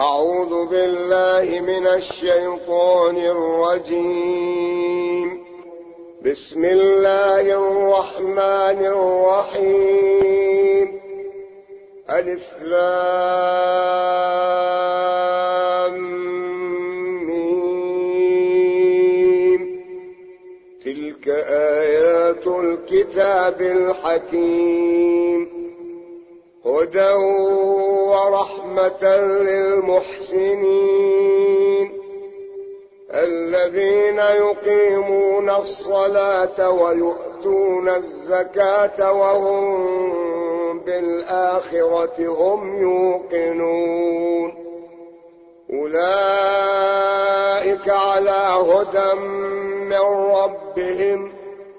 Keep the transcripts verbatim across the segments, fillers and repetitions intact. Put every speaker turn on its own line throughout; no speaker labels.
أعوذ بالله من الشيطان الرجيم. بسم الله الرحمن الرحيم. ألف لام ميم. تلك آيات الكتاب الحكيم، هدى ورحمة للمحسنين الذين يقيمون الصلاة ويؤتون الزكاة وهم بالآخرة هم يوقنون. أولئك على هدى من ربهم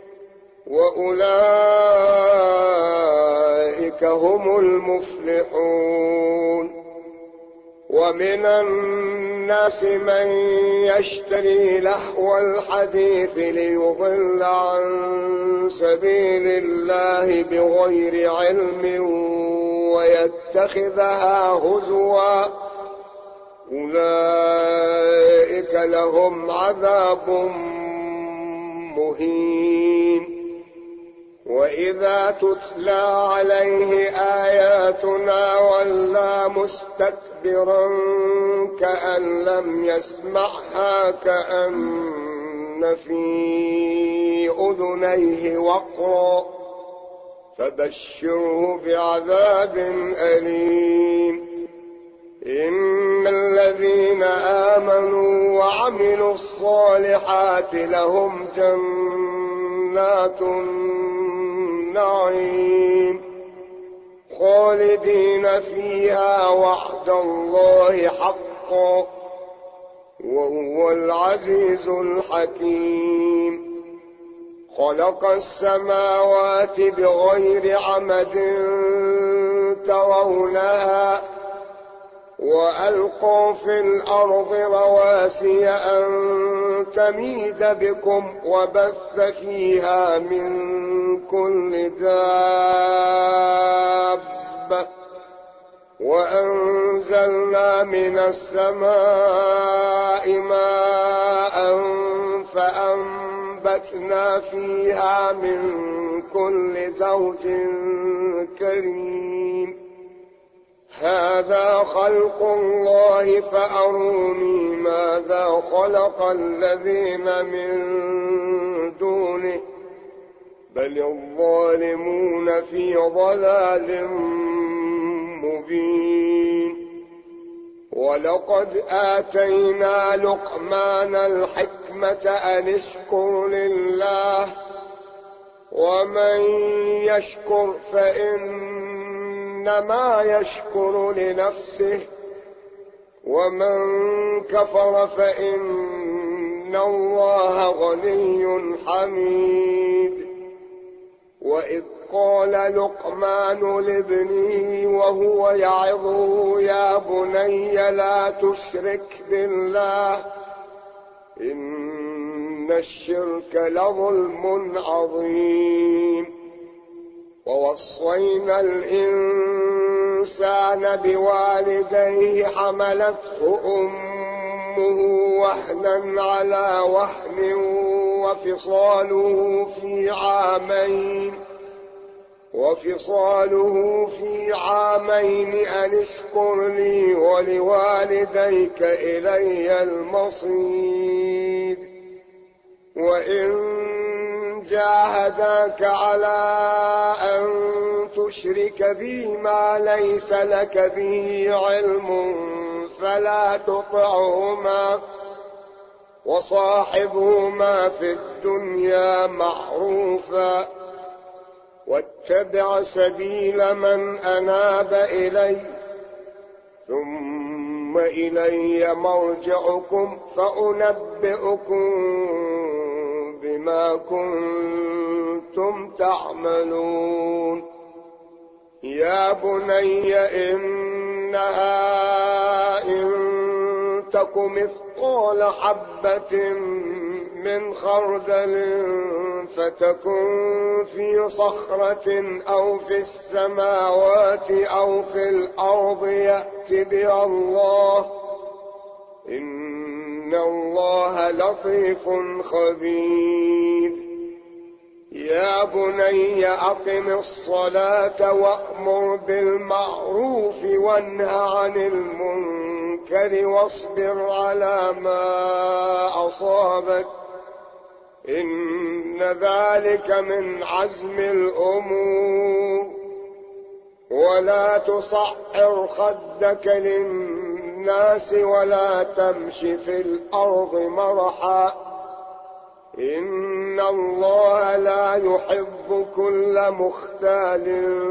وأولئك هم المفلحون. ومن الناس من يشتري لهو الحديث ليضل عن سبيل الله بغير علم ويتخذها هزوا، أولئك لهم عذاب مهين. وإذا تتلى عليه آياتنا ولى مستكبرا كأن لم يسمعها كأن في أذنيه وقرا، فبشره بعذاب أليم. إن الذين آمنوا وعملوا الصالحات لهم جنات النعيم خالدين فيها وعد الله حقا وهو العزيز الحكيم. خلق السماوات بغير عمد ترونها وألقى في الأرض رواسي أن تميد بكم وبث فيها من كل دابة وأنزلنا من السماء ماء فأنبتنا فيها من كل زوج كريم. هذا خلق الله فأروني ماذا خلق الذين من دونه بل الظالمون في ضلال مبين. ولقد آتينا لقمان الحكمة أن اشكر لله ومن يشكر فإنما يشكر لنفسه ومن كفر فإن الله غني حميد. وإذ قال لقمان لابنه وهو يعظه يا بني لا تشرك بالله إن الشرك لظلم عظيم. ووصينا الإنسان بوالديه حملته أمه وهنا على وهن وفصاله في عامين وفصاله في عامين أن اشكر لي ولوالديك إلي المصير. وإن جاهداك على أن تشرك بي ما ليس لك به علم فلا تطعهما وصاحبهما في الدنيا معروفا واتبع سبيل من أناب إلي ثم إلي مرجعكم فأنبئكم بما كنتم تعملون. يا بني إنها إن تك مثقال حبة من خردل فتكن في صخرة أو في السماوات أو في الأرض يأتي يأت بها الله، إن الله لطيف خبير. يا بني أقم الصلاة وأمر بالمعروف وانه عن المنكر واصبر على ما أصابك، إن ذلك من عزم الأمور. ولا تصعر خدك للناس ولا تمش في الأرض مرحا، إن الله لا يحب كل مختال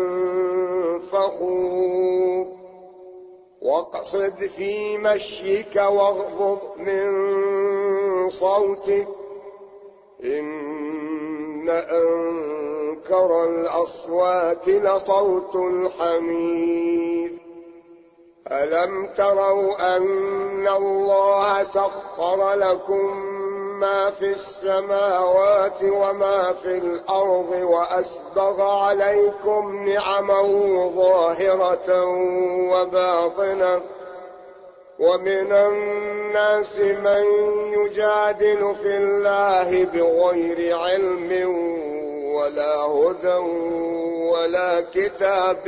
فخور. واقصد في مشيك واغضض من صوتك، إن أنكر الأصوات لصوت الحمير. ألم تروا أن الله سخر لكم ما في السماوات وما في الأرض وأسبغ عليكم نعمه ظاهرة وباطنة، ومن الناس من يجادل في الله بغير علم ولا هدى ولا كتاب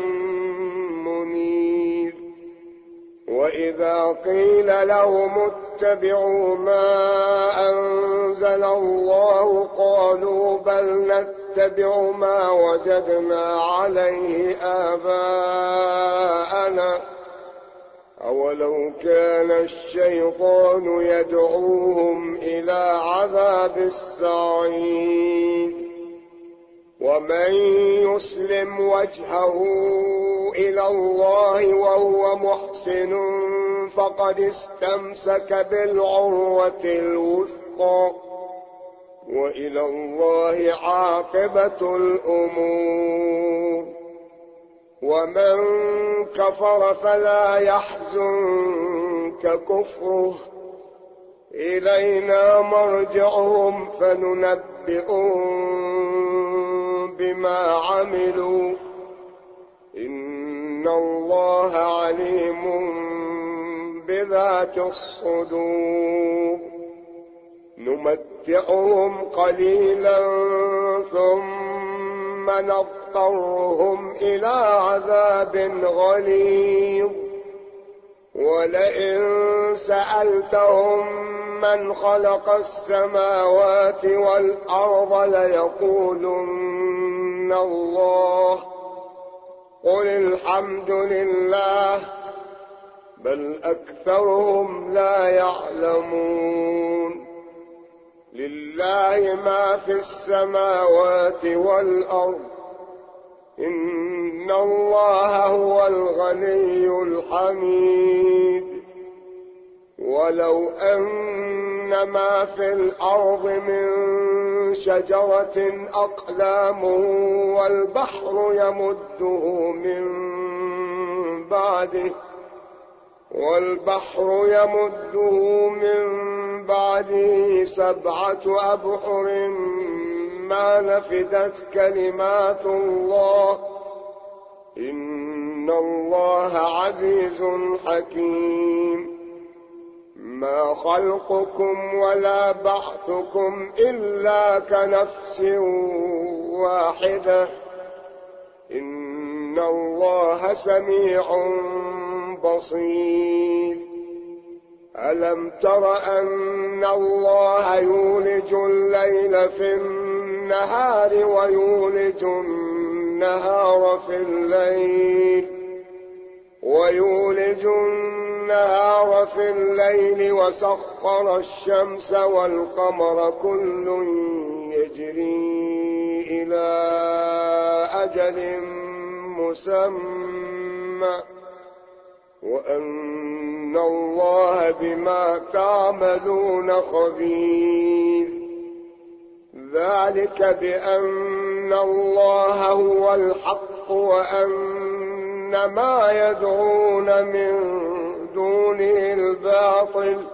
منير. وإذا قيل لهم اتبعوا ما أنزل الله قالوا بل نتبع ما وجدنا عليه آباءنا، أولو كان الشيطان يدعوهم إلى عذاب السعير. ومن يسلم وجهه إلى الله وهو محسن فقد استمسك بالعروة الوثقى، وإلى الله عاقبة الأمور. ومن كفر فلا يحزنك كفره، إلينا مرجعهم فننبئهم بما عملوا، إن الله عليم بذات الصدور. نمتعهم قليلا ثم نضطرهم إلى عذاب غليظ، ولئن سألتهم من خلق السماوات والأرض ليقولن الله، قل الحمد لله بل أكثرهم لا يعلمون. لله ما في السماوات والأرض، إن الله هو الغني الحميد. ولو أن ما في الأرض من شجرة أقلام والبحر يمده من بعده والبحر يمده من بعده سبعة أبحر ما نفدت كلمات الله، إن الله عزيز حكيم. ما خلقكم ولا بعثكم إلا كنفس واحدة، إن الله سميع بصير. ألم تر أن الله يولج الليل في النهار ويولج النهار في الليل ويولج النهار في الليل وسخر الشمس والقمر كل يجري إلى أجل مسمى، وأن الله بما تعملون خبير. ذلك بأن الله هو الحق وأن ما يدعون من دونه الباطل،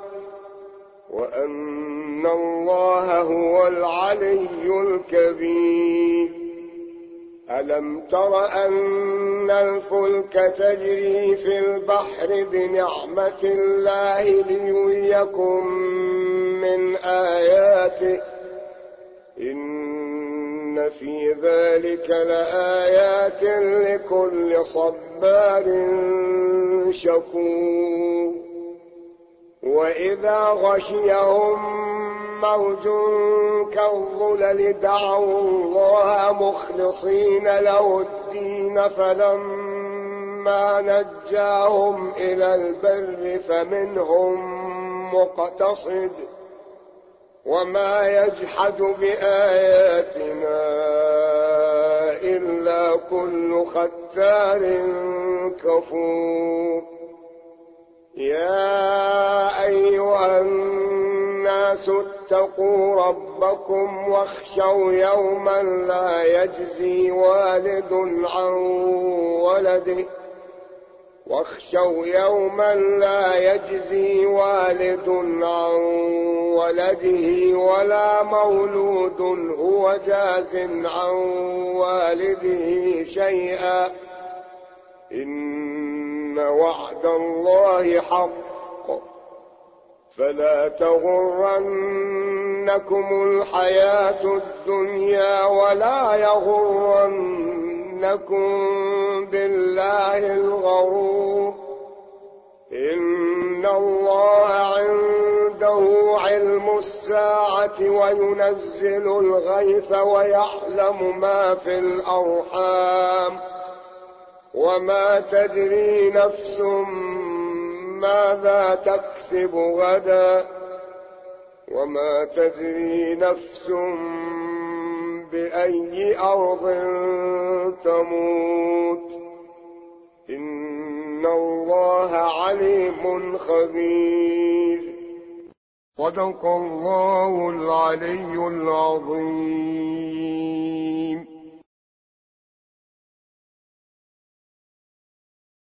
وأن الله هو العلي الكبير. ألم تر أن الفلك تجري في البحر بنعمة الله ليريكم من آياته إن في ذلك لآيات لكل صبار شكور وإذا غشيهم موج كالظلل دعوا الله مخلصين له الدين فلما نجاهم إلى البر فمنهم مقتصد وما يجحد بآياتنا إلا كل ختار كفور يا أيها الناس اتقوا ربكم واخشوا يوما لا يجزي والد عن ولده واخشوا يوما لا يجزي والد عن ولده ولا مولود هو جاز عن والده شيئا إن وعد الله حق فلا تغرنكم الحياة الدنيا ولا يغرنكم بالله الغرور إن الله عنده علم الساعة وينزل الغيث ويعلم ما في الأرحام وما تدري نفس ماذا تكسب غدا وما تدري نفس بأي أرض تموت إن الله عليم خبير صدق الله العلي العظيم.